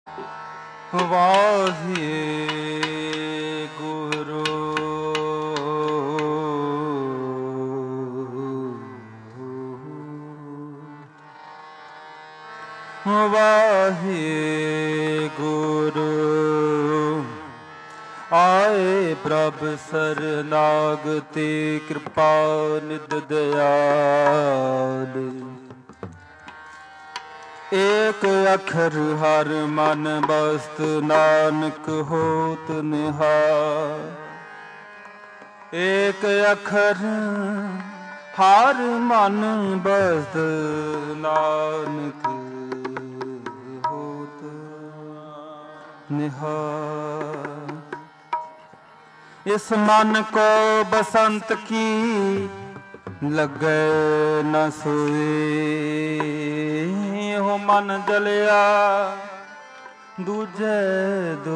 ਵਾਹਿਗੁਰੂ ਵਾਹਿਗੁਰੂ ਆਏ ਪ੍ਰਭ ਸਰਨਾਗਤੀ ਕਿਰਪਾ ਨਿਧ ਦਿਆਲ ਏਕ ਅਖਰ ਹਰ ਮਨ ਬਸਤ ਨਾਨਕ ਹੋਤ ਨਿਹਾਲ। ਏਕ ਅਖਰ ਹਰ ਮਨ ਬਸਤ ਨਾਨਕ ਹੋਤ ਨਿਹਾਲ। ਇਸ ਮਨ ਕੋ ਬਸੰਤ ਕੀ ਲੱਗੇ ਨ ਸੋਏ ਹੋ ਮਨ ਜਲਿਆ ਦੂਜੇ ਦੋ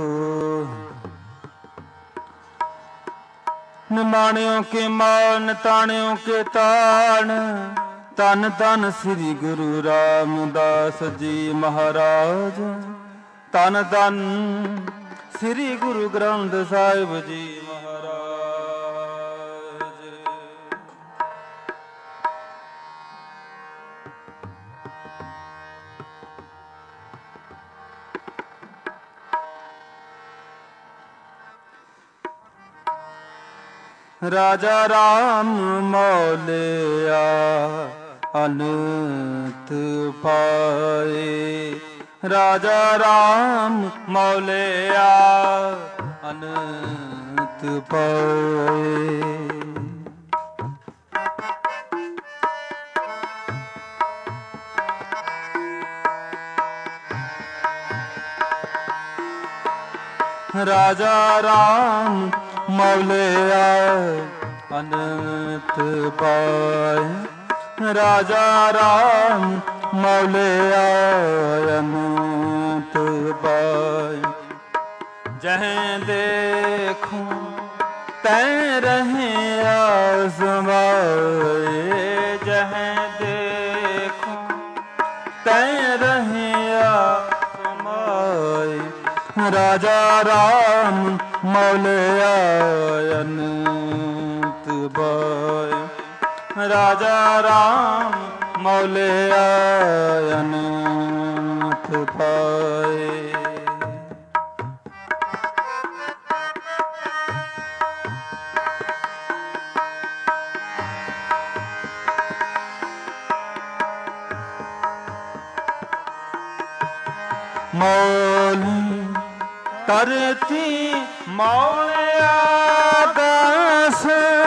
ਨਿਮਾਣਿਓ ਕੇ ਮਾਨ ਤਾਣਿਓ ਕੇ ਤਾਣ। ਧੰਨ ਧੰਨ ਸ੍ਰੀ ਗੁਰੂ ਰਾਮਦਾਸ ਜੀ ਮਹਾਰਾਜ। ਧੰਨ ਧੰਨ ਸ੍ਰੀ ਗੁਰੂ ਗ੍ਰੰਥ ਸਾਹਿਬ ਜੀ ਮਹਾਰਾਜ। ਰਾਜਾ ਰਾਮ ਮੌਲਿਆ ਅਨੰਤ ਪਾਏ। ਰਾਜਾ ਰਾਮ ਮੌਲਿਆ ਅਨੰਤ ਪਾਏ। ਰਾਜਾ ਰਾਮ ਮੌਲਿਆ ਅਨੰਤ ਪਾਏ। ਰਾਜਾ ਰਾਮ ਮੌਲਿਆ ਅਨੰਤ ਪਾਏ। ਜਹ ਦੇਖੂੰ ਤੈ ਰਹਿਆ ਸਮਾਏ। ਜਹ ਦੇਖੂੰ ਤੈ ਰਹਿਆ ਸਮਾਏ। ਰਾਜਾ ਰਾਮ ਮੌਲਿਆ ਅਨੰਤ ਪਾਏ। ਰਾਜਾ ਰਾਮ ਮੌਲਿਆ ਅਨੰਤ ਪਾਏ। ਮੌਲੀ ਧਰਤੀ ਮੌਲਿਆ ਆਕਾਸ।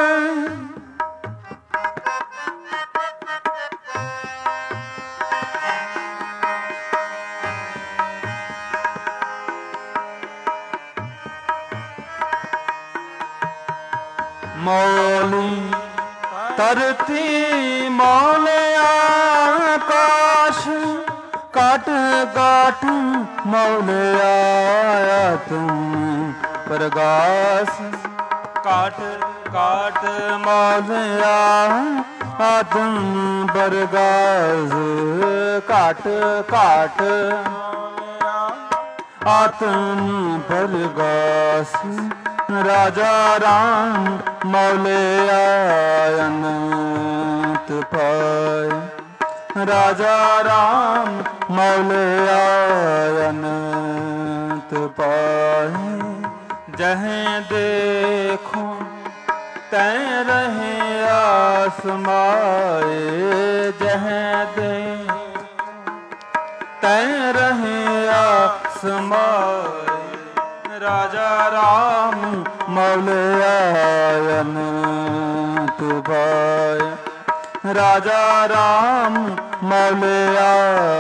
ਮੌਲੀ ਧਰਤੀ ਮੌਲਿਆ ਆਕਾਸ਼। ਕਾਟ ਕਾਟ ਮੌਲਿਆ ਆਤਮ ਪ੍ਰਗਾਸ। ਕਾਟ ਕਾਟ ਮੌਲਿਆ ਆਤਮ ਪ੍ਰਗਾਸ। ਕਾਟ ਕਾਟ ਆਤਮ ਪ੍ਰਗਾਸ। ਰਾਜਾ ਰਾਮ ਮੌਲਿਆ ਅਨੰਤ ਪਾਏ। ਰਾਜਾ ਰਾਮ ਮੌਲਿਆ ਅਨੰਤ ਪਾਏ। ਜਹ ਦੇਖੂੰ ਤੈ ਰਹਿਆ ਸਮਾਏ। ਜਹ ਦੇਖੂੰ ਤੈ ਰਹਿਆ ਸਮਾਏ। ਰਾਜਾ ਰਾਮ ਮੌਲਿਆ ਅਨੰਤ ਪਾਏ। ਰਾਜਾ ਰਾਮ ਮੌਲਿਆ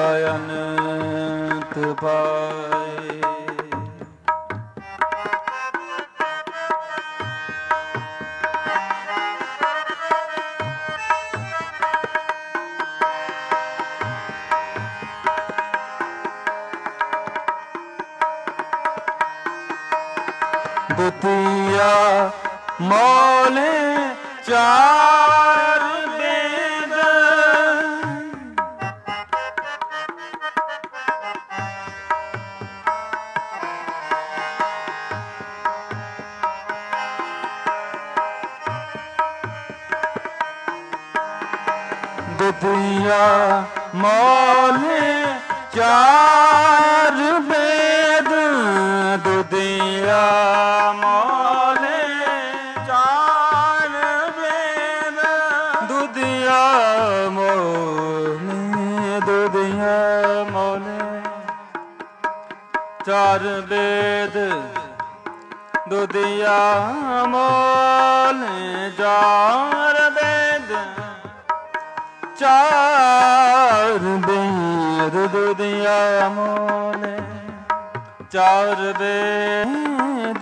ਅਨੰਤ ਪਾਏ। ਦੁਤੀਆ ਮੌਲੇ ਚਾਰ ਵੇਦ। ਦੁਧੀਆ ਮੋਲੇ ਚਾਰ ਬੇਦ, ਦੁਧੀਆ ਮੋਲੇ ਚਾਰ ਬੇਦ, ਦੁਧੀਆ ਮੋਲੇ, ਦੁਧੀਆ ਮੋਲੇ ਚਾਰ ਬੇਦ, ਦੁਧੀਆ ਮੋਲੇ ਚਾਰ ਬੇਦ, ਚਾਰ ਬੇਦ, ਦੁਧੀਆ ਮੋਲੇ ਚਾਰ ਬੇਦ,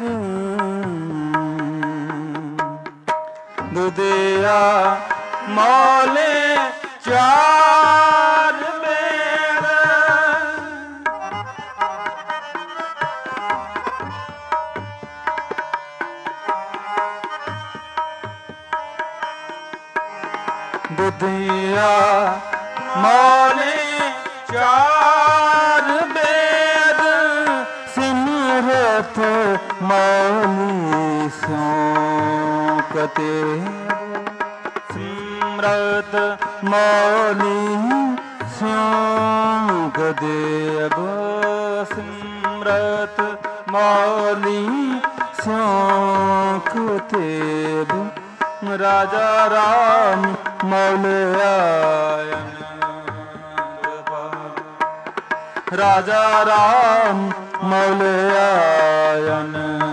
ਦੁਧੀਆ ਮੋਲੇ ਚਾਰ ਬੇਦ। ਦੁਧੀਆ ਮੋਲੇ ਚਾਰ ਬੇਦ, ਸਿਮਰਤ ਮੋਲੀ ਸਿਉ ਕਤੇਬ, ਸਿਮਰਤ ਮੋਲੀ ਸਿਉ ਕਤੇਬ, ਸਿਮਰਤ ਮੋਲੀ ਸਿਉ ਕਤੇਬ, ਰਾਜਾ ਰਾਮ ਮੌਲੇ ਆਇਨ, ਰਾਜਾ ਰਾਮ ਮੌਲੇ ਆਇਨ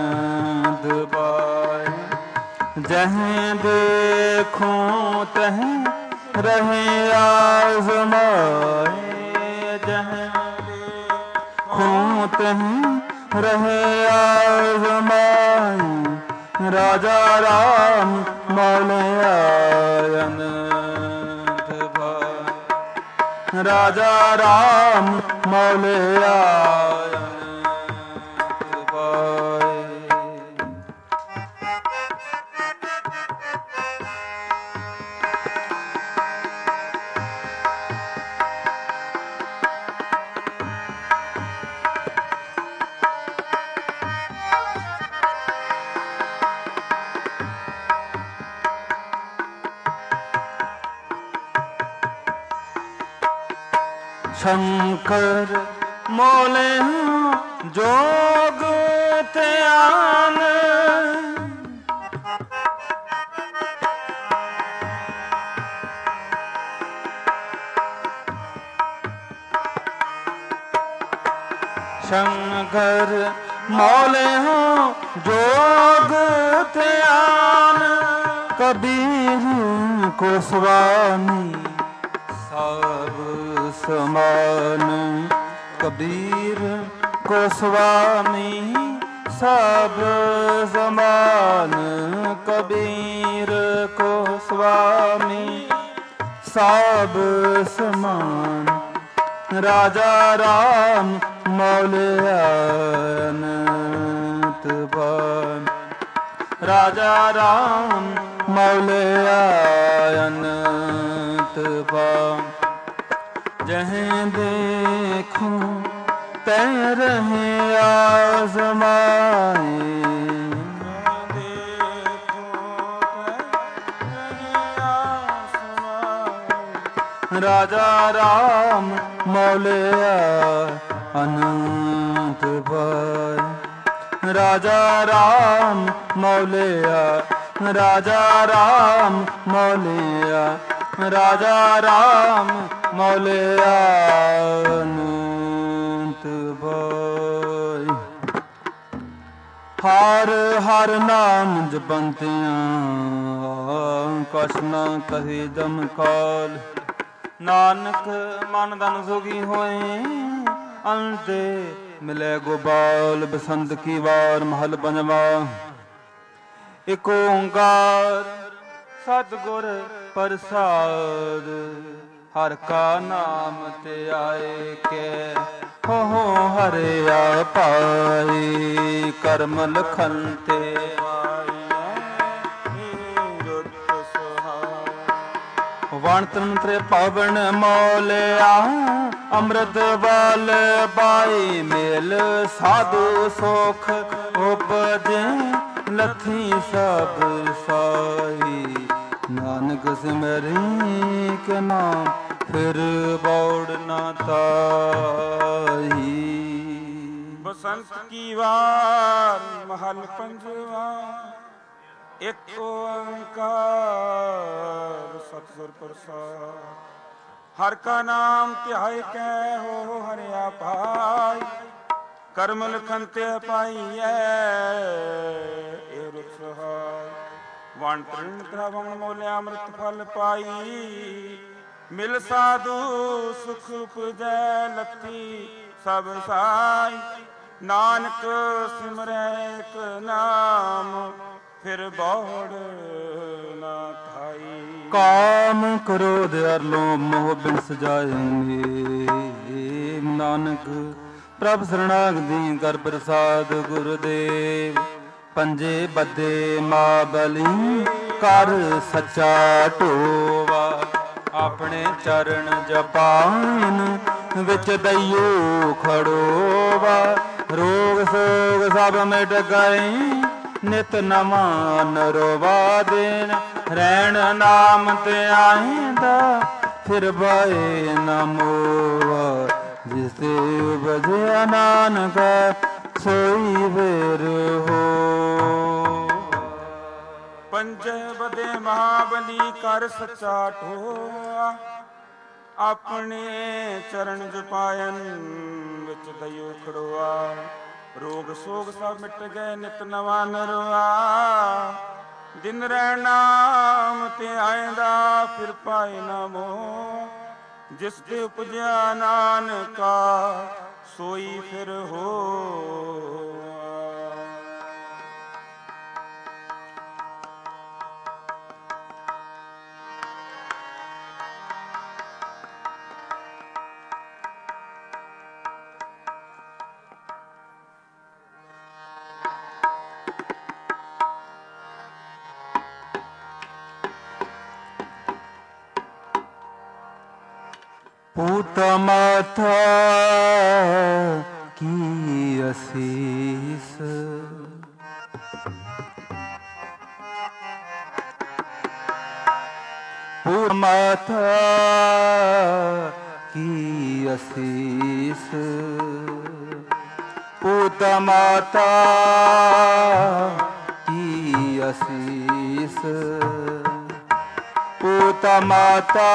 ਦਬਾਏ, ਜਹੀਂ ਦੇਖੂੰ ਤਹੀਂ ਰਹੇ ਆਜ਼ਮਾਏ, ਜਹੀਂ ਦੇਖੂੰ ਤਹੀਂ ਰਹੇ ਆਜ਼ਮਾਏ, ਰਾਜਾ ਰਾਮ ਮੌਲੇ ਆਇਨ ਦਬਾਏ, ਰਾਜਾ ਰਾਮ ਮੌਲੇ ਆਇਨ ਦਬਾਏ। शंकर मोले जोग त्यान, शंकर मोले जोग त्यान, कबीर को स्वामी सब समान, कबीर को स्वामी सब समान, कबीर को स्वामी सब समान, राजा राम मौले अनंत बन, राजा राम मौले अनंत बन, जहीं देखूं तैं रहे आज़माए, राजा राम मौले अनंत भाई, राजा राम मौले, राजा राम मौले, राजा राम मौले अनंत भाई। हर हर नाम जपंतियां कछ न कहे जम काल, नानक मन धन सुखी होए अंते मिले गोपाल। बसंत की वार महल पंजवा। एक ओंकार सतगुर प्रसाद, हर का नाम ते आए के हो हरिया पाए, कर्म लखन ते वण तंत्र पावन मौलिया, अमृत बल बाई मेल साधु सोख उपजे, लथी सब साई ਨਾਨਕ ਸਿਮਰੀ ਕੇ ਨਾਮ ਫਿਰ ਬੌੜ ਨਾ ਤਾਹੀ। ਬਸੰਤ ਕੀ ਵਾਰ ਮਹਲ ਪੰਜਵਾ, ਇੱਕ ਓੰਕਾਰ ਸਤਿਗੁਰ ਪ੍ਰਸਾਦਿ। ਹਰ ਕਾ ਨਾਮ ਧਿਆਇ ਕੈ ਹੋ ਹਰਿਆ ਭਾਈ, ਕਰਮ ਲਖਨ ਤੇ ਪਾਈਐ ਏ ਰੁਖ ਸਹਾਇ। ਵਣ ਤ੍ਰਿਣ ਤ੍ਰਵਣ ਮੋਲਿਆ ਅੰਮ੍ਰਿਤ ਫਲ ਪਾਈ, ਮਿਲ ਸਾਧੂ ਸੁਖ ਉਪਜੈ ਲੱਥੀ ਸਭ ਸਾਈ। ਨਾਨਕ ਸਿਮਰੈ ਏਕ ਨਾਮ, ਫਿਰ ਬੌੜ ਨਾ ਖਾਈ। ਕਾਮ ਕ੍ਰੋਧ ਅਰ ਲੋਭ ਮੋਹ ਬਿਨ ਸਜਾਏ, ਨਾਨਕ ਪ੍ਰਭ ਸਰਣਾਗਤੀ ਕਰ ਪ੍ਰਸਾਦ ਗੁਰਦੇਵ। ਪੰਜੇ ਬੱਧੇ ਮਾ ਬਲੀ ਕਰ ਸੱਚਾ ਢੋਵਾ, ਆਪਣੇ ਚਰਨ ਜਪਾਨ ਵਿੱਚ ਦਈਓ ਖੜੋਵਾ। ਰੋਗ ਸੋਗ ਸਭ ਮਿਟ ਗਏ, ਨਿਤ ਨਵਾਂ ਨਰੋਵਾ ਦੇਨ। ਰਹਿਣ ਨਾਮ ਤੇ ਆਇਂਦਾ, ਫਿਰ ਬਾਏ ਨਾ ਮੋਵਾ। ਜਿਸ ਤੇ ਉਪਜਿਆ ਨਾਨਕ, ਸੋਈ ਵੇਰ ਹੋ। ਪੰਜੇ ਬਦੇ ਮਹਾਬਲੀ ਕਰ ਸੱਚਾ ਢੋਆ, ਆਪਣੇ ਚਰਨ ਜਪਾਇਨ ਵਿੱਚ ਦਇਓ ਖੜੋਆ। ਰੋਗ ਸੋਗ ਸਭ ਮਿਟ ਗਏ, ਨਿਤ ਨਵਾਂ ਨਰਵਾ। ਦਿਨ ਰਹਿ ਨਾਮ ਤੇ ਆਇਂਦਾ, ਫਿਰ ਪਾਏ ਨਾ ਮੋਹ। ਜਿਸ ਤੇ ਉਪਜਿਆ ਨਾਨਕਾ, ਸੋਈ ਫਿਰ ਹੋਆ। ਪੂਤ ਮਾਤਾ ਕੀ ਅਸੀਸ, ਪੂਤ ਮਾਤਾ ਕੀ ਅਸੀਸ। ਪੂਤ ਮਾਤਾ ਕੀ ਅਸੀਸ, ਪੂਤ ਮਾਤਾ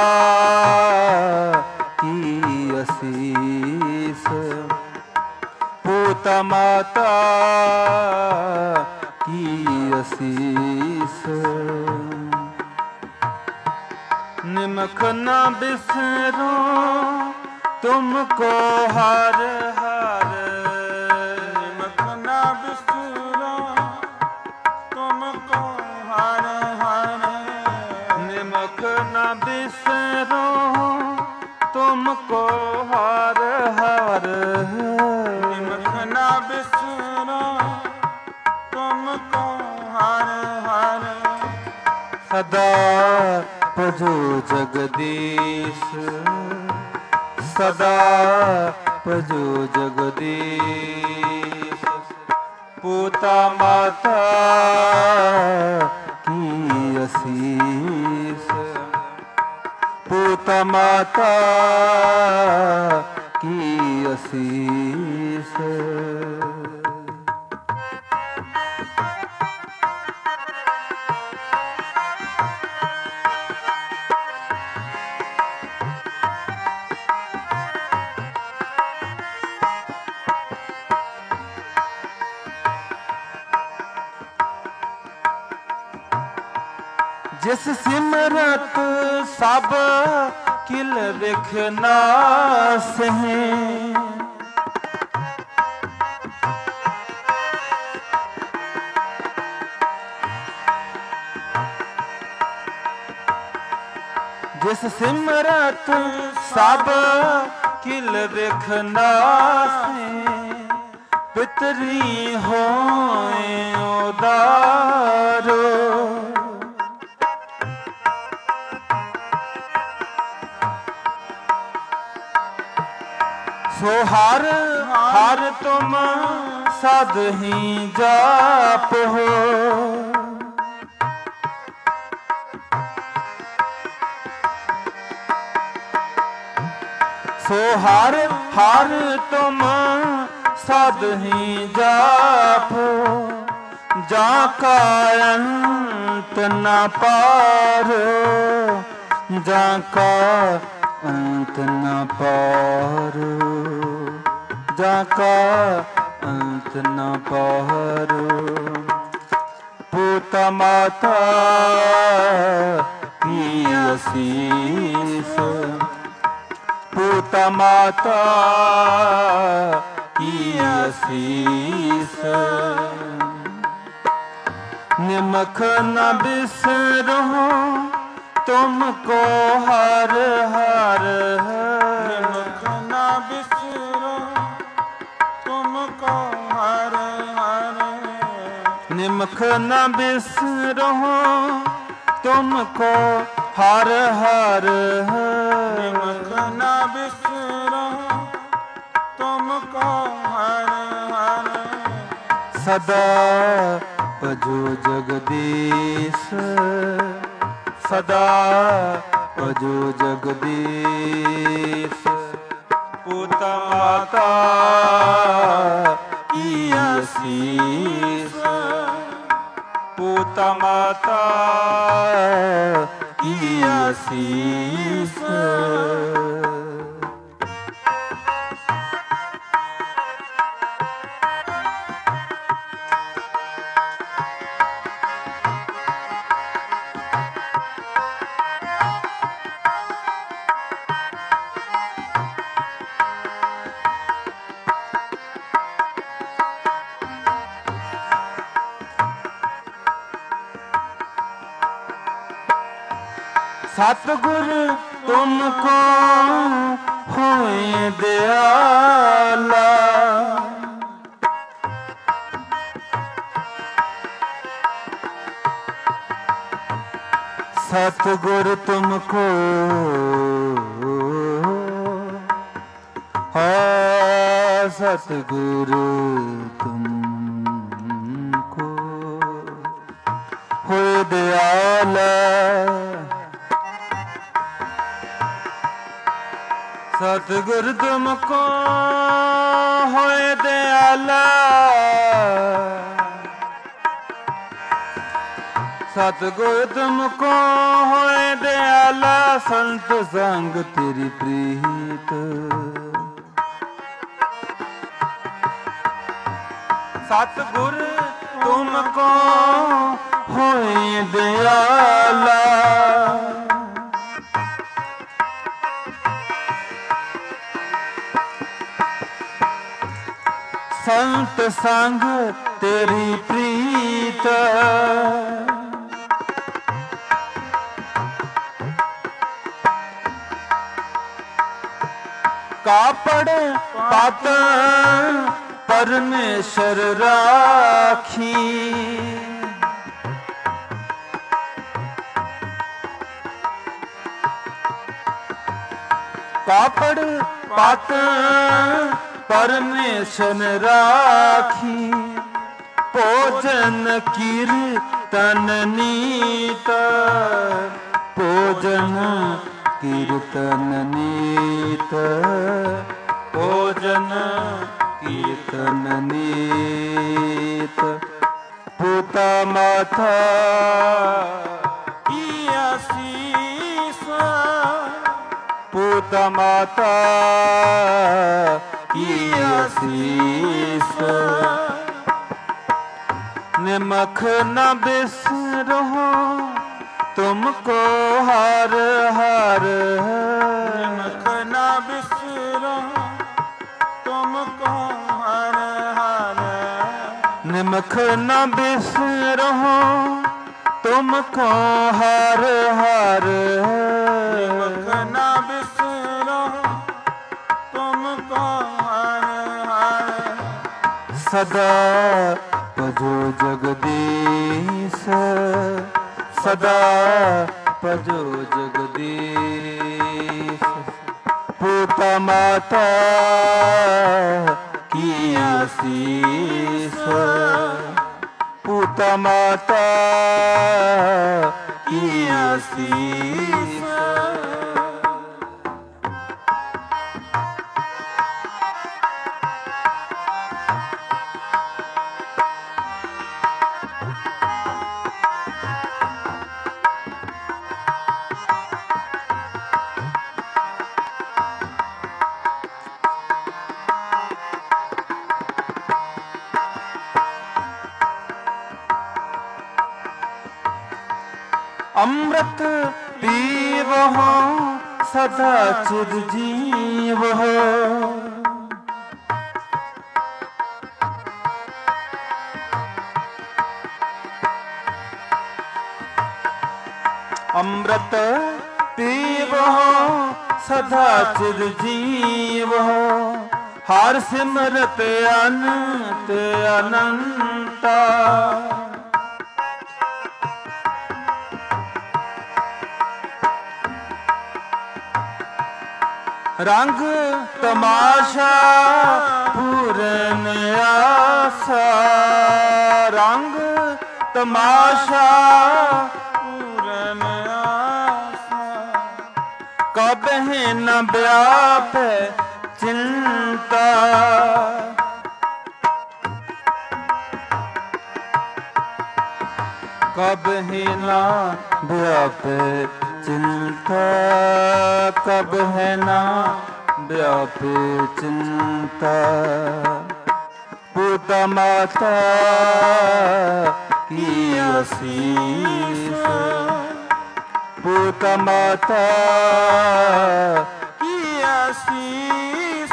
ਕੀ ਅਸੀਸ। ਪੂਤ ਮਾਤਾ ਕੀ ਅਸੀਸ। ਨਿਮਖ ਨਾ ਬਿਸਰੋ ਤੁਮਕੋ ਹਰ ਹਰ, ਨਿਮਖ ਨਾ ਬਿਸਰੋ ਤੁਮਕੋ ਹਰ ਹਰ। ਨਿਮਖ ਨਾ ਬਿਸਰੋ ਤੁਮਕੋ ਹਰ ਹਰ। ਨਿਮਖ ਨਾ ਬਿਸਰੋ ਤੁਮਕੋ ਹਰ ਹਰ। ਸਦਾ ਭਜੋ ਜਗਦੀਸ਼, ਸਦਾ ਭਜੋ ਜਗਦੀਸ਼। ਪੂਤਾ ਮਾਤਾ ਕੀ ਅਸੀਸ, ਪੂਤਾ ਮਾਤਾ ਕੀ ਅਸੀਸ। ਜਿਸ ਸਿਮਰਤ ਸਭ ਕਿਲ ਵਿਖ ਨਾਸਹਿ, ਜਿਸ ਸਿਮਰਤ ਸਭ ਕਿਲ ਵਿਖ ਨਾਸਹਿ। ਪਿਤਰੀ ਹੋਏ ਉਦਾਰੋ, ਸੋ ਹਰ ਹਰ ਤੁਮ ਸਦ ਹੀ ਜਾਪ ਹੋ। सो हर हर तुम सद ही जापो, जाका अंत न पारो, जाका अंत न पारो, जाका अंत न पारो। पूत माता की असीस, पूत माता की असीस, निमख न बिसरो तुमको हर हर, निमख न बिसरो तुमको हर हर, निमख न बिसरो तुमको हर हर, निमख न बिसरो तुमको हर हर। सदा भजो जगदीश, सदा भजो जगदीश। पूत माता की असीस, पूत माता की असीस। सतगुर तुमको होए दयाला, सतगुर तुमको सतगुरु तुमको होए दयाला, सतगुरु तुमको होए दयाला, सतगुरु तुमको होए दयाला। संत संग तेरी प्रीत, सतगुरु तुमको होए दयाला। संत संग तेरी प्रीत, कापड़ पात परमेश्वर राखी, कापड़ पात परमेश्वर राखी। भोजन कीर्तन नीत, भोजन कीर्तन नीत, भोजन कीर्तन नीत। पूत माता की आशीष, पूत माता की आशीष। निमख न बिसरो तुमको हर हर, निमख न बिसरो तुमको हर हर, निमख न बिसरो तुमको हर हर, निमख न बिसरो तुमको हर हर। सदा भजो जगदीश, सदा भजो जगदीश। पूत माता की आशीष, पूत माता की आशीष। अमृत पीवहो सदा चिरजीव हो। अमृत पीवहो सदा चिरजीव हो। हर सिमरत अनंत अनंता। रंग तमाशा पूरन आसा। रंग तमाशा पूरन आसा। कबहि न व्याप चिंता। कबहि न व्याप चिंता। कबहि न व्याप चिंता। पूत माता की आशीष। पूत माता की आशीष।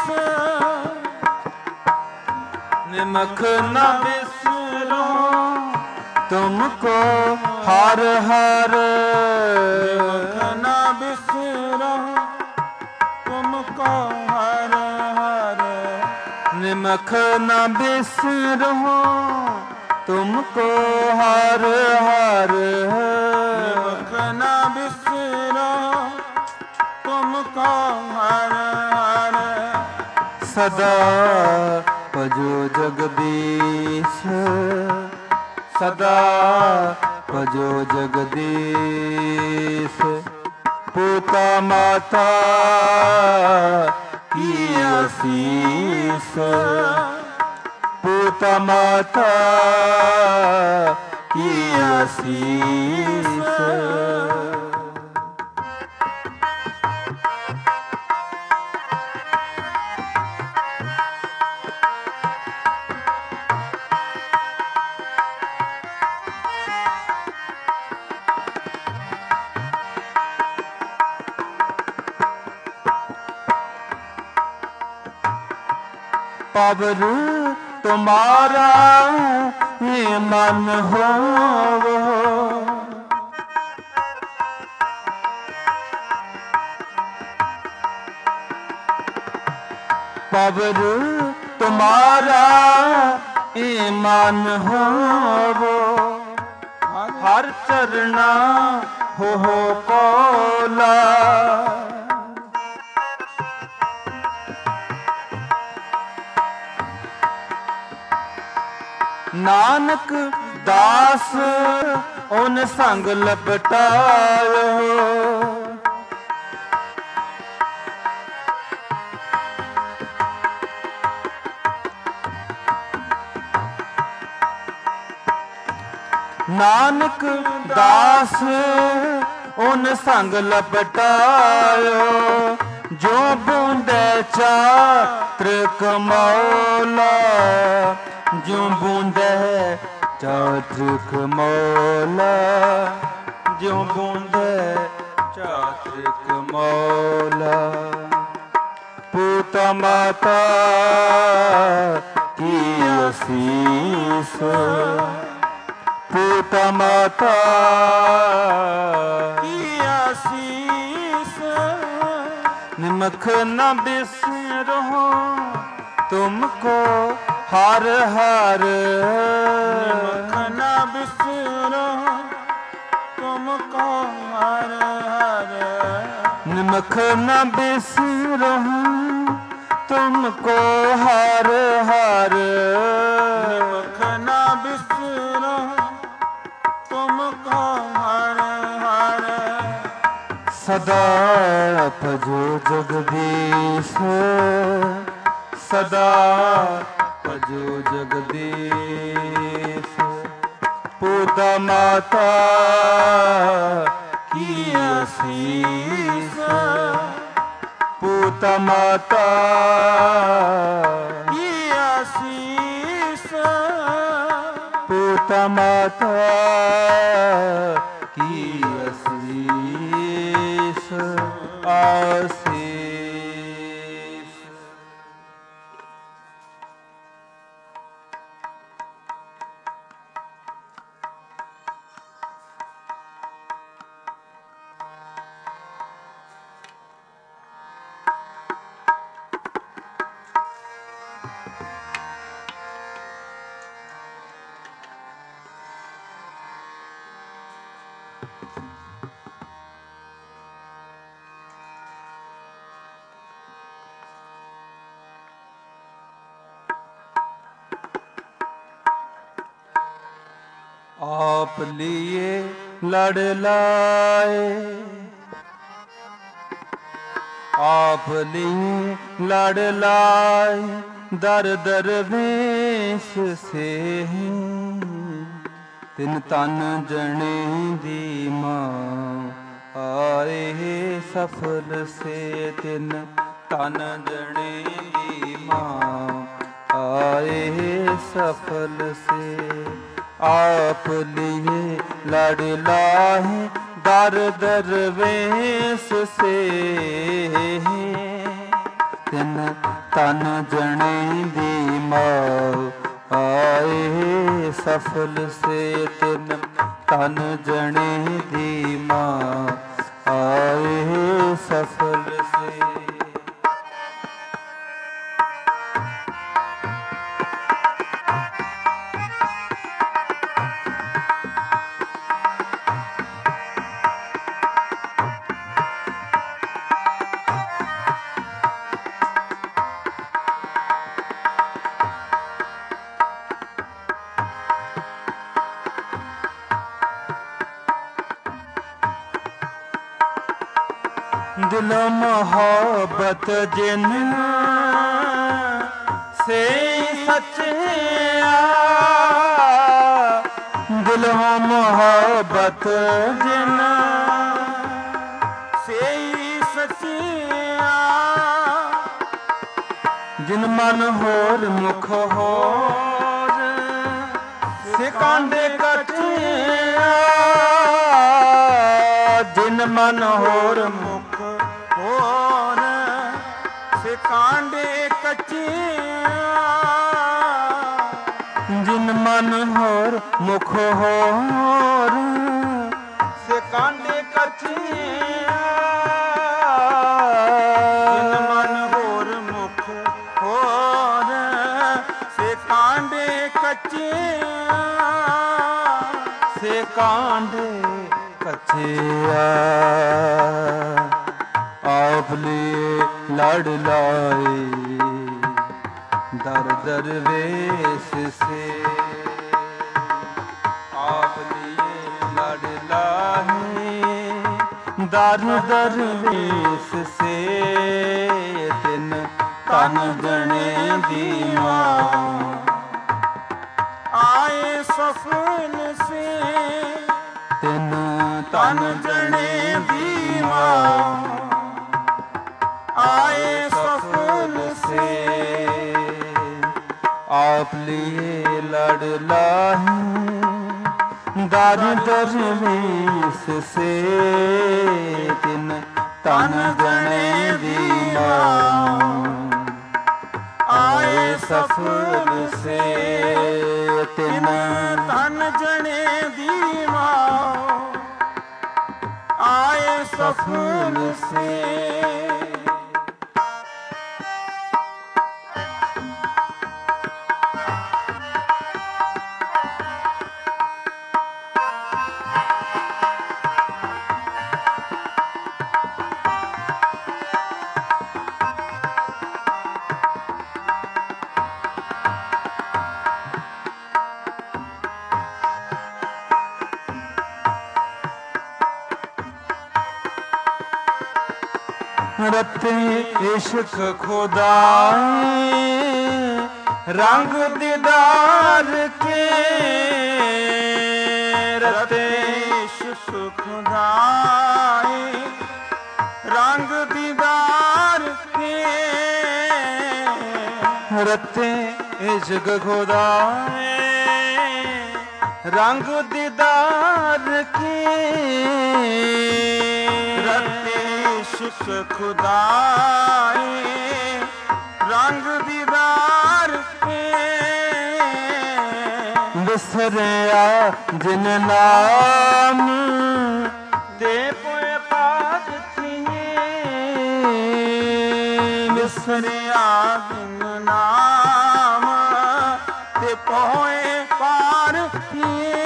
निमख न बिसरो तुमको हर हर। निमख न बिसरो तुमको हर हर। निमख न बिसरो तुमको हर हर। निमख न बिसरो तुमको हर हर। सदा भजो जगदीश। सदा भजो जगदीश। पूता माता की आशीष। पूता माता की आशीष। पवर तुम्हारा ये मन हो। पवर तुम्हारा ये मन हो। हर चरना हो कोला। नानक दास उन संग लपटायो। नानक दास उन संग लपटायो। जो बूंदे चात्र कमौला। जो बूंदे चात्रिक मौला। जो बूंदे चात्रिक मौला। पूता माता की आशीष। पूता माता की आशीष। निमख न बिसरो तुमको हर हर। निमख न बिसरो तुमको हर हर। निमख न बिसरो तुमको हर हर। निमख न बिसरो तुमको हर हर। सदा भजो जगदीश। सदा भजो जगदीश। पूता माता की आशीष। पूता माता की आशीष। पूता माता ਕੀ ਅਸੀਸ ਆਸੀਸ। ਆਪ ਲੀਏ ਲੜ ਲਾਏ, ਆਪ ਲੀਏ ਲੜ ਲਾਏ, ਦਰ ਦਰਵੇਸ਼ ਸੇ ਤਿਨ ਤਨ ਜਣੇ ਦੀ ਮਾਂ ਆਏ ਸਫਲ ਸੇ। ਤਿਨ ਤਨ ਜਣੇ ਦੀ ਮਾਂ ਆਏ ਸਫਲ ਸੇ। ਆਪ ਲੀਏ ਲੜ ਲਾਏ, ਦਰ ਦਰਵੇਸ਼ ਸੇ ਤਿਨ ਤਨ ਜਣੇ ਦੀ ਮਾਂ ਆਏ ਸਫਲ ਸੇ। ਤਿਨ ਤਨ ਜਣੇ ਦੀ ਮਾਂ ਆਏ ਸਫਲ ਸੇ। ਦਿਲ ਮੁਹੱਬਤ ਜਿਨ ਸੇ ਸੱਚਿਆ, ਦਿਲ ਮੁਹੱਬਤ ਜਿਨ ਸੇ ਸੱਚਿਆ, ਜਿਨ ਮਨ ਹੋਰ ਮੁਖ ਹੋਰ ਸੇ ਕਾਂਡੇ ਕੱਚਿਆ, ਜਿਨ ਮਨ ਹੋਰ ਮੁਖ ਹੋਰ ਸੇ ਕਾਂਡੇ ਕੱਚਿਆ, ਜਿਨ ਮਨ ਹੋਰ ਮੁਖ ਹੋਰ ਸੇ ਕਾਂਡੇ ਕੱਚਿਆ, ਜਿਨ ਮਨ ਹੋਰ ਮੁਖ ਹੋਰ ਸੇ ਕਾਂਡੇ ਕੱਚਿਆ, ਸੇ ਕਾਂਡੇ ਕੱਚਿਆ। ਆਪ ਲੀਏ ਲੜ ਲਾਏ, ਦਰ ਦਰਵੇਸ਼ ਸੇ। ਆਪ ਲੀਏ ਲੜ ਲਾਏ, ਦਰ ਦਰਵੇਸ਼ ਸੇ ਤਿਨ ਤਨ ਜਣੇ ਦੀ ਮਾਂ ਆਏ ਸਫਲ ਸੇ। ਤਿਨ ਤਨ ਜਣੇ ਦੀ ਮਾਂ ਆਏ ਸਫਲ ਸੇ। ਆਪ ਲੀਏ ਲੜ ਲਾਏ, ਦਰ ਦਰਵੇਸ਼ ਸੇ ਤਿਨ ਤਨ ਜਣੇ ਦੀ ਮਾਂ ਆਏ ਸਫਲ ਸੇ। ਤਿਨ ਤਨ ਜਣੇ ਦੀ ਮਾਂ ਆਏ ਸਫਲ ਸੇ। रते इश्क खुदाए रंग दीदार के, रते इश्क खुदाए रंग दीदार के, रते इश्क खुदाए रंग दीदार के रते इश्क खुदाए रंग दीदार के बिसरिया जिन नाम ते पोए पार थिए बिसरिया जिन नाम ते पोए पार थिए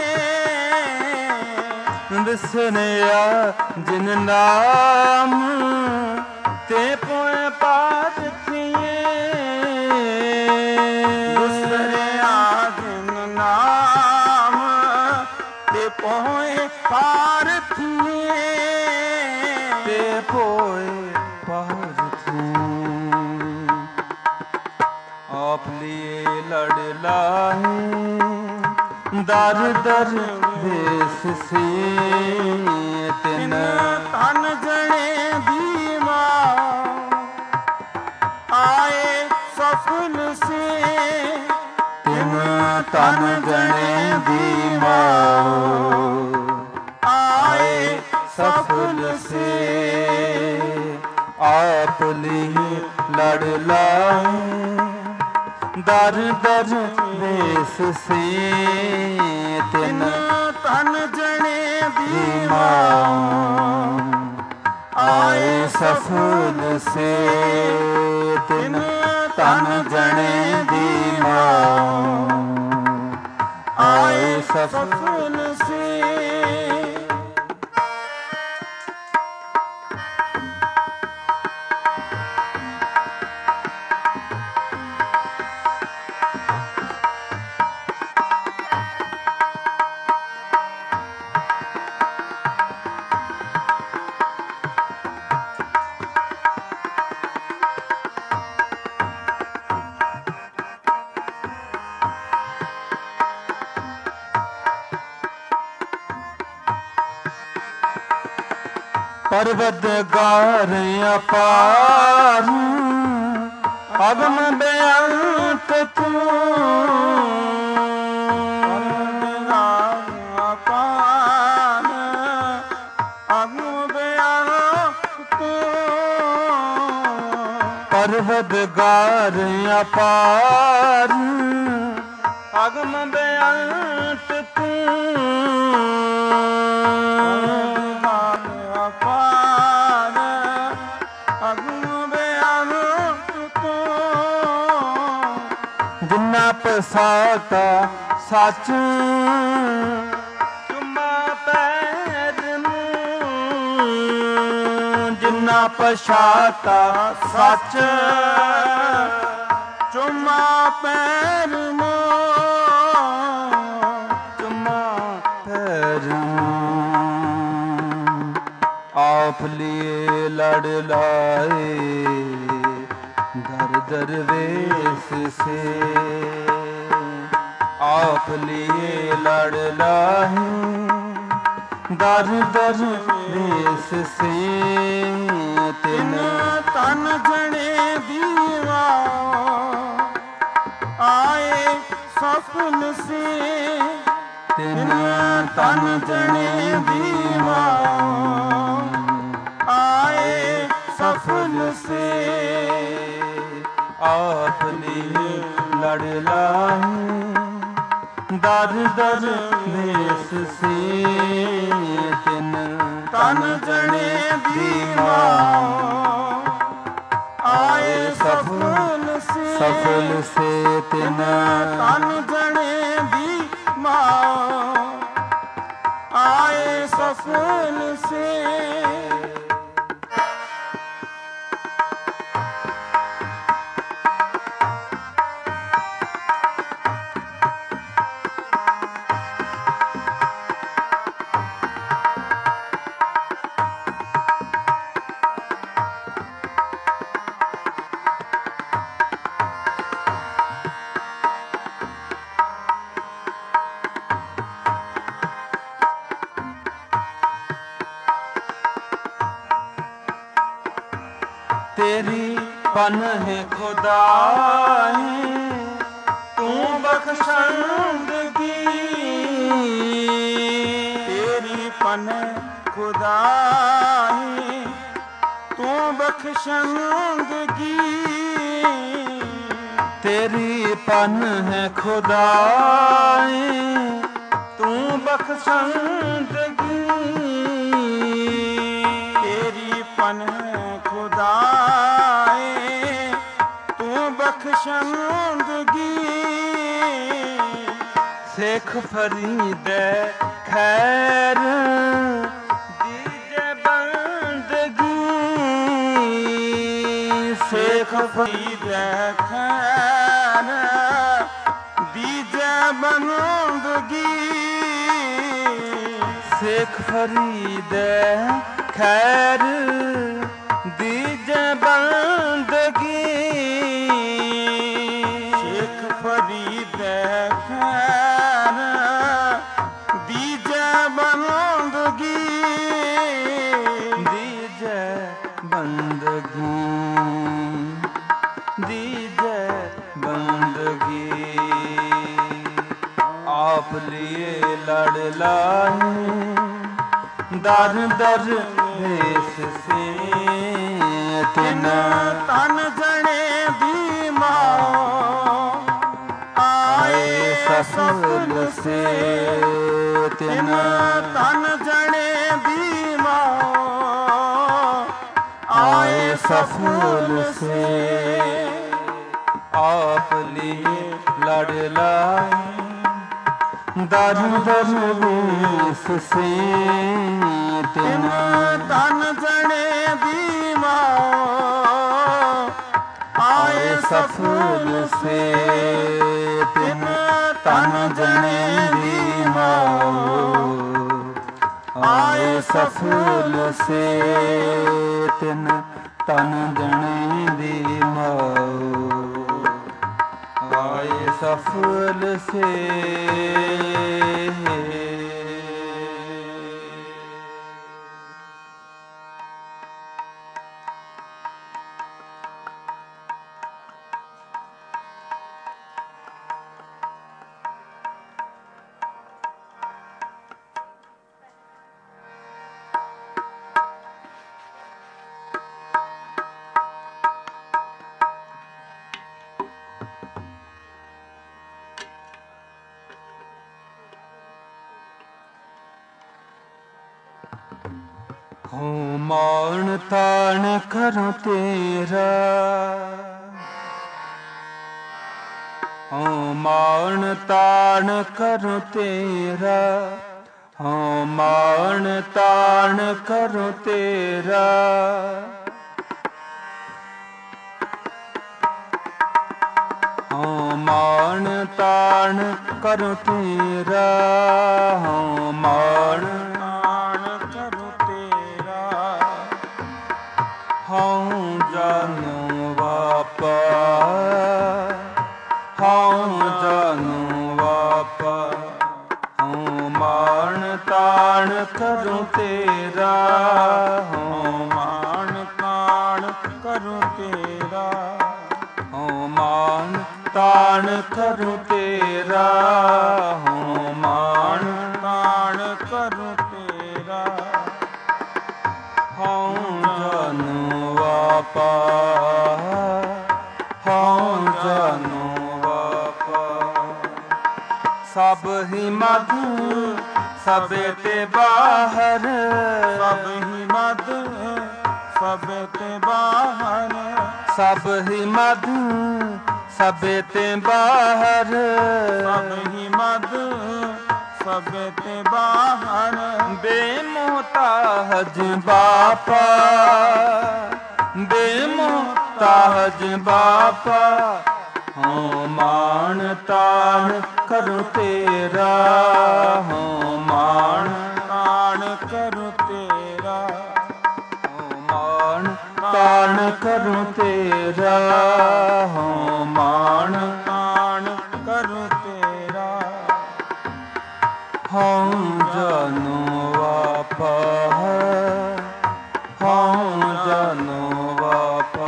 बिसरिया जिन नाम ते पोए पार थिए बिसरिया जिन नाम ते पोए पार थिए ते पोए पार थिए आप लिए लड़ लाए दर दर देश से तिन तन जने दीवा आए सफल से तिन तन जने दीवा आए सफल से आप लिए लड़ लाए दर दर देश से तिन तन जने दीवा आए सफल से तिन तन जने दीवा आए सफल से परवदगार अपार अगम बेअंत तू अपार अगम बेअंत तू परवदगार अपार अगम बेअंत तू जिन्ना पसाता सच चुम्मा पैर नूं जिन्ना पछाता सच चुम्मा पैर चुम्मा पैर आप लिए लड़ लाए दर दरवेश से आप लिए लड़ लाए दर दरवेश से तिन तन जने दीवा आए सफल से तिन तन जने दीवा आए सफल से आप लिए लड़ लाए दर दर देश से तिन तन जने दीवा आए सफल से तिन तन जने दीवा आए सफल से तेरी पन है खुदाई तू बख्शंदगी पन खुदाई तू बख्शंदगी तेरी पन है खुदाई तू बख्शंदगी तेरी पन है खुदाई तू बख्शंदगी शेख फरीद खैर दीजे बंदगी शेख फरीद खैर दीजे बंदगी शेख फरीद खैर दीजे बंदगी शेख फरीद खैर दीजे बंदगी दीजे बंदगी दीजे बंदगी आप लिए लड़ लाए दर दर भेष से तिन तन जने दी माओ आए सफल से तिन तन जने दी माओ आए सफल से आप लिए लड़ लाए दर दर भेष से तिन तन जने दी माओ आए सफल से तिन तन जने दी माओ आए सफल से तिन तन जने दी माओ आए सफल से हो मान तान करो तेरा हो मान तान करो तेरा हो मान तान करो तेरा हो मान तान करो तेरा हो मान हूँ जानू बापा हूँ जानू बापा हूँ मान तान करूँ तेरा हूँ मान तान करूँ तेरा हूँ मान तान करूँ तेरा हूँ मान तान करूँ तेरा हूँ जानू बापा हूँ जानू बापा सब ही मधु सबे ते बाहर सब ही मद सब ते बाहर सब ही मधु सबे ते बाहर सब ही मद सब ते बाहर बेमोहताज बापा बेमोहताज बापा हूँ मान तान करूँ तेरा हूँ मान तान करूँ तेरा हूँ मान तान करूँ तेरा हूँ मान तान करूँ तेरा हूँ जानू बापा हूँ जानू बापा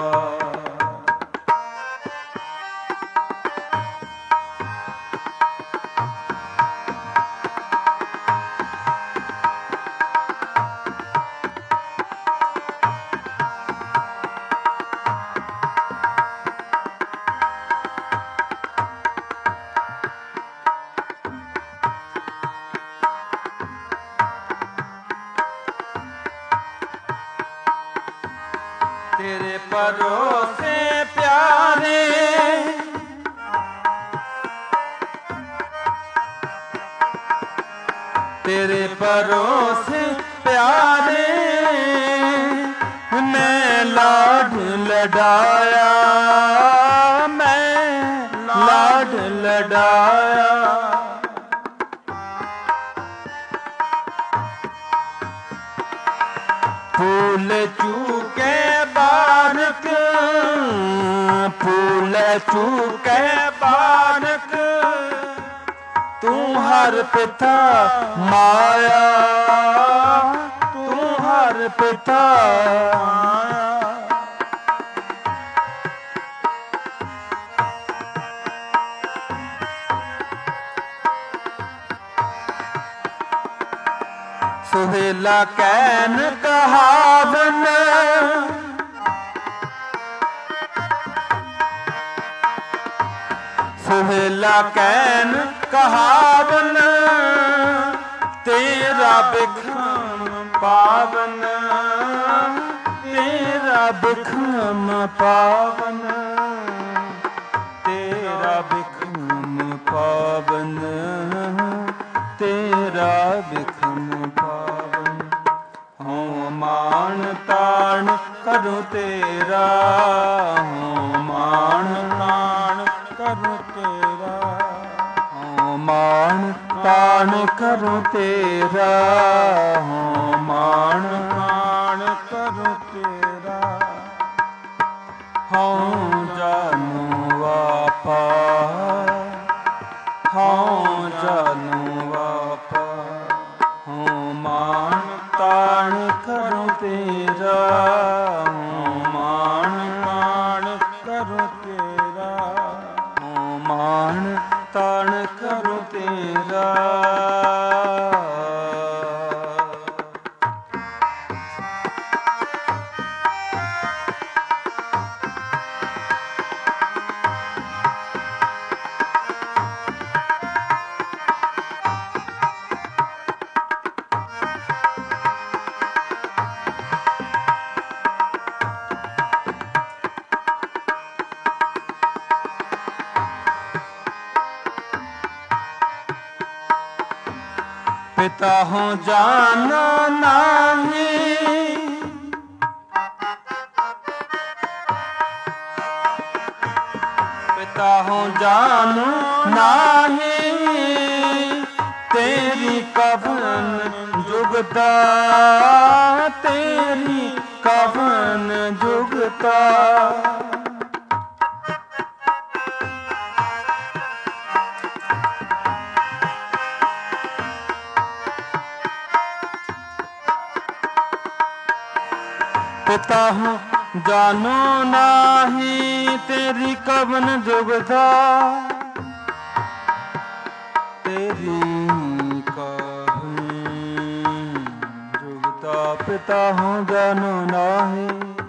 तेरे परोसे प्यारे मैं लाड लडाया, मैं लाड लडाया। फूल चूके बारक, फूल चूके बारक, तू हर पिता माया, तू हर पिता माया। सुहेला कैन कहावन, सुहेला कैन कहावन, तेरा बिखम पावन, तेरा बिखम पावन, तेरा बिखम पावन, तेरा बिखम पावन। हूँ मान तान करूँ तेरा, हूँ मान तान करूँ तेरा, हूँ मान तान करूँ तेरा, हूँ मान तान करूँ तेरा। हूँ जानू आपा, हूँ जानू आपा, हूँ मान तान करूँ तेरा, हूँ मान तान करूँ तेरा, हूँ मान तान करूँ तेरा। पिता हूँ जानो नहीं, पिता हूँ जानो नहीं, तेरी कवन जुगता, तेरी कवन जुगता। पिता हूँ जानो नाही, तेरी कवन जुगता, तेरी कवन जुगता। पिता हूँ जानो नाही,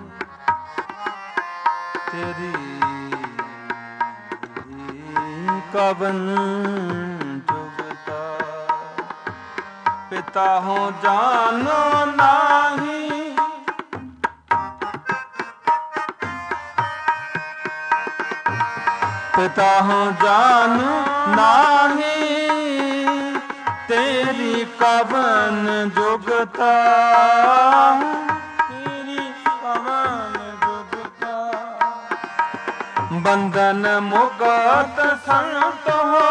तेरी कवन जुगता। पिता हूँ जानो नाही, पिता हूँ जानू नाही, तेरी कवन जुगता, तेरी कवन जुगता। बंधन मुक्त संत हो,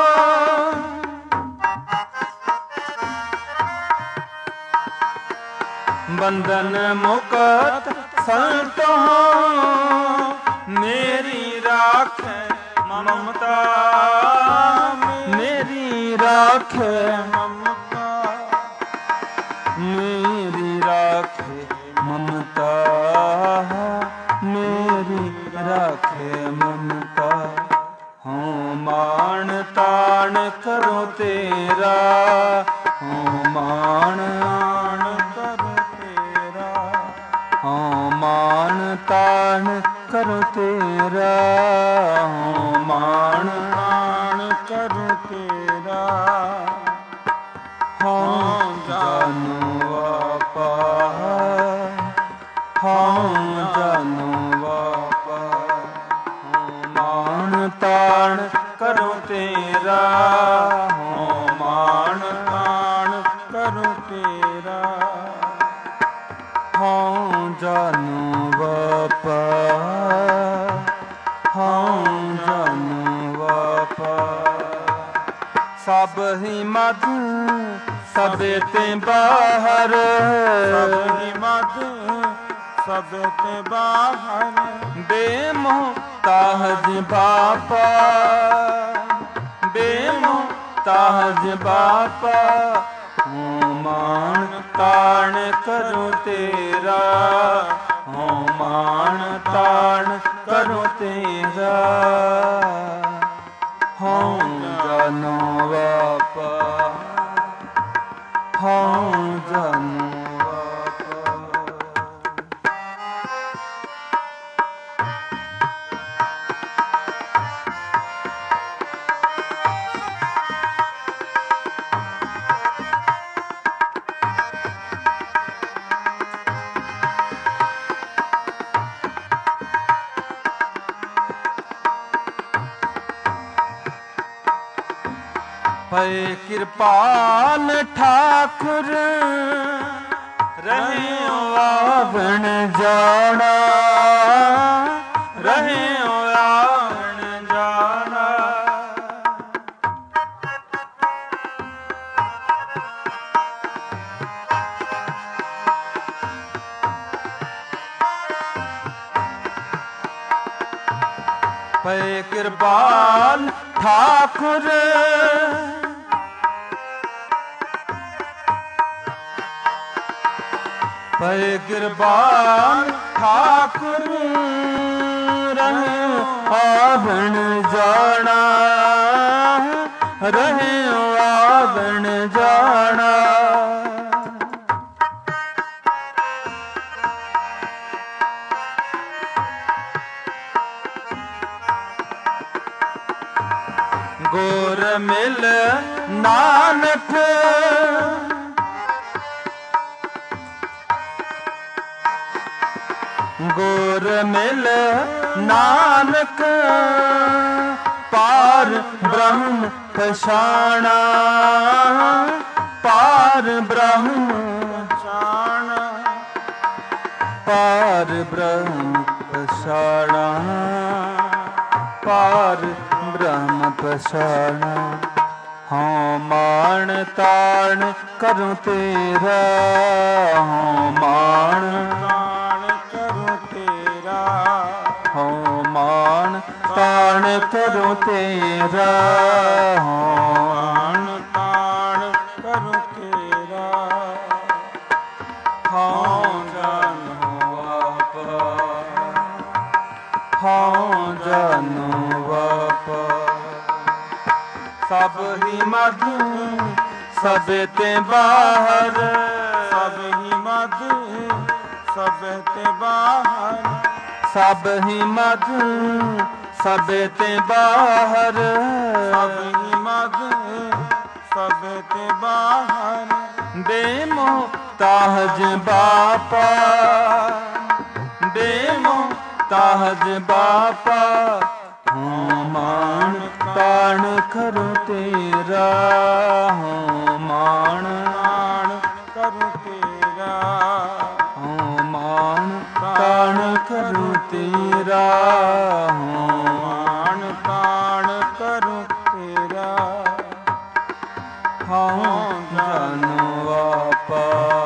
बंधन मुक्त संत हो, मेरी राखे ममता, मेरी राखे ममता, मेरी राखे ममता, मेरी राखे ममता। हूँ मान तान करो तेरा, हूँ मान करो तेरा, हूँ मान तान करो तेरा, हूँ मान तान करो तेरा। हूँ जानू आपा, हूँ जानू आपा, हूँ मान तान करो तेरा, हूँ मान तान ਸਭ ਹੀ ਮਦ ਸਭੇ ਤੇ ਬਾਹਰ, ਸਭ ਹੀ ਮਦ ਸਭੇ ਤੇ ਬਾਹਰ। ਬੇਮੁਹਤਾਜ ਬਾਪਾ, ਬੇਮੁਹਤਾਜ ਬਾਪਾ, ਹਉ ਮਾਣ ਤਾਣ ਕਰੂੰ ਤੇਰਾ, ਹਉ ਮਾਣ ਤਾਣ ਕਰੂੰ ਤੇਰਾ, ਹਉ ਜਨੋ ਬਾਪਾ, ਹਉ ਜਨੋ ਭਏ ਕਿਰਪਾਲ ਠਾਕੁਰ, ਰਹਿਓ ਆਵਣ ਜਾਣਾ, ਰਹਿਓ ਆਵਣ ਜਾਣਾ। ਭਏ ਕਿਰਪਾਲ ਠਾਕੁਰ, ਭਏ ਕਿਰਪਾਲ ਠਾਕੁਰ, ਰਹਿਓ ਆਵਣ ਜਾਣਾ, ਰਹਿਓ ਆਵਣ ਜਾਣਾ। ਗੁਰ ਮਿਲ ਨਾਨਕ, ਗੁਰ ਮਿਲ ਨਾਨਕ, ਪਾਰ ਬ੍ਰਹਮ ਪਛਾਣਾ, ਪਾਰ ਬ੍ਰਹਮ ਪਛਾਣਾ, ਪਾਰ ਬ੍ਰਹਮ ਪਛਾਣਾ, ਪਾਰ ਬ੍ਰਹਮ ਪਛਾਣਾ। ਹਉ ਮਾਣ ਤਾਣ ਕਰੂੰ ਤੇਰਾ, ਹਉ ਮਾਣ ਤਾਣ ਕਰੂੰ ਤੇਰਾ, ਹਉ ਮਾਣ ਤਾਣ ਕਰੂੰ ਤੇਰਾ, ਹਉ ਮਾਣ ਤਾਣ ਕਰੂੰ ਤੇਰਾ, ਹਉ ਜਨੋ ਬਾਪਾ, ਹਉ ਜਨੋ ਬਾਪਾ। ਸਭ ਹੀ ਮਦ ਸਭੇ ਤੇ ਬਾਹਰ, ਸਭ ਹੀ ਮਦ ਸਭੇ ਤੇ ਬਾਹਰ, ਸਭ ਹੀ ਮਦ ਸਭੇ ਤੇ ਬਾਹਰ, ਸਭ ਹੀ ਮਦ ਸਭੇ ਤੇ ਬਾਹਰ। ਬੇਮੁਹਤਾਜ ਬਾਪਾ, ਬੇਮੁਹਤਾਜ ਬਾਪਾ, ਹਉ ਮਾਣ ਤਾਣ ਕਰੂੰ ਤੇਰਾ, ਹਉ ਮਾਣ ਤਾਣ ਕਰੂੰ ਤੇਰਾ, ਹਉ ਮਾਣ ਤਾਣ ਕਰੂੰ ਤੇਰਾ, ਹਉ ਮਾਣ ਤਾਣ ਕਰੂੰ ਤੇਰਾ, ਹਉ ਜਨੋ ਬਾਪਾ,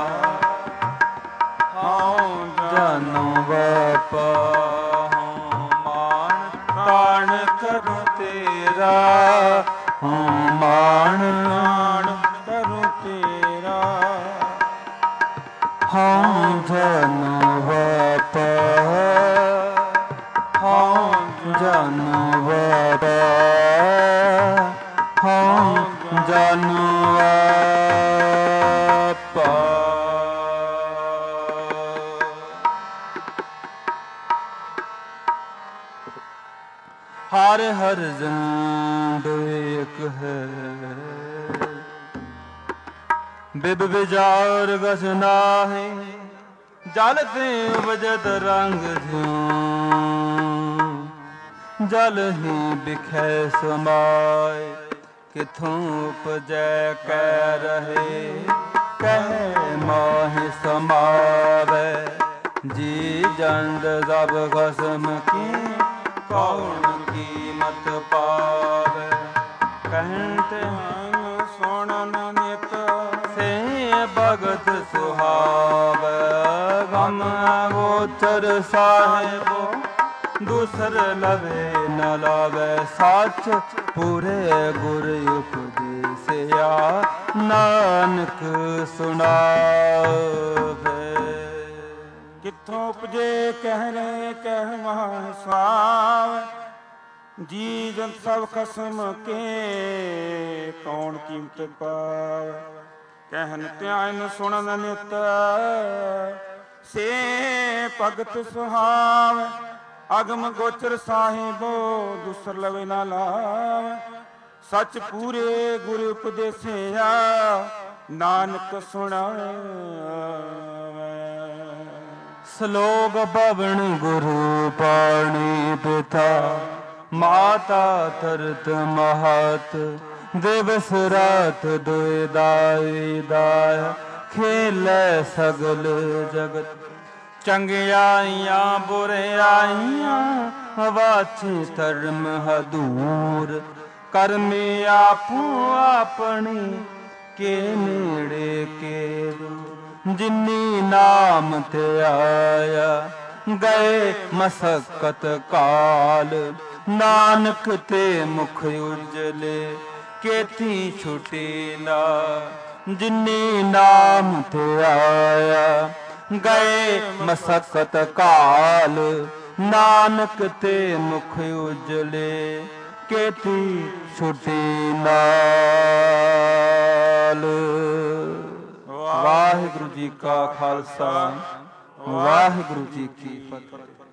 ਹਉ ਜਨੋ ਬਾਪਾ, ਹਉ ਮਾਣ ਤਾਣ ਕਰੂੰ ਤੇਰਾ, ਹਉ ਮਾਣ ਤਾਣ ਕਰੂੰ ਤੇਰਾ, ਹਉ ਜਨੋ ਬਾਪਾ, ਹਉ ਜਨੋ ਬਾਪਾ, ਹਉ ਜਨੋ ਬਾਪਾ। ਹਰ ਹਰ ਜੰਡ ਏਕ ਹੈ, ਬਿਬ ਵਿਚਾਰ ਗਸ ਨਾਹੀ, ਜਲ ਤੇ ਉਪਜਤ ਰੰਗ ਜਿਉ, ਜਲ ਹੀ ਬਿਖੈ ਸਮਾਏ, ਕਿਥੋਂ ਉਪਜੈ ਕੈ ਰਹੇ, ਕਹਿ ਮਾਹਿ ਸਮਾਵੈ, ਜੀ ਜੰਡ ਸਭ ਖਸਮ ਕੀ, ਕੌਣ ਕੀਮਤ ਪਾਵੈ, ਕਹਿਣ ਤੇ भगत सुहावे। गम गोचर साहेबो दूसर लवे न लावे। सच पूरे गुर उपदेसिया नानक सुनावे। किथों उपजे कहरे कहवा सुहावे। जी जंत सब खसम के कौन कीमत पावे। कहन त्यान सुनन नित से भगत सुहावे। अगम गोचर साहिबो दूसर लवे ना लावे। सच पूरे गुरु उपदेसिया नानक सुनावे। श्लोक पवन गुरु पाणी पिता माता तरत महत। दिवस रात दुई दाई दाय खेलै सगल जगत। चंगियाइयां बुराइयां वाछे धर्म हदूर। करमे आपू अपने के नेड़े के दूर। जिन्नी नाम ते आया गए मसक्कत काल। नानक ते मुख उजले केती छुटी ना। जिन्नी नाम ते आया गए मसक्कत काल। नानक ते मुख उजले केती छुटी नाल। वाहिगुरु जी का खालसा वाहिगुरु जी की फतेह।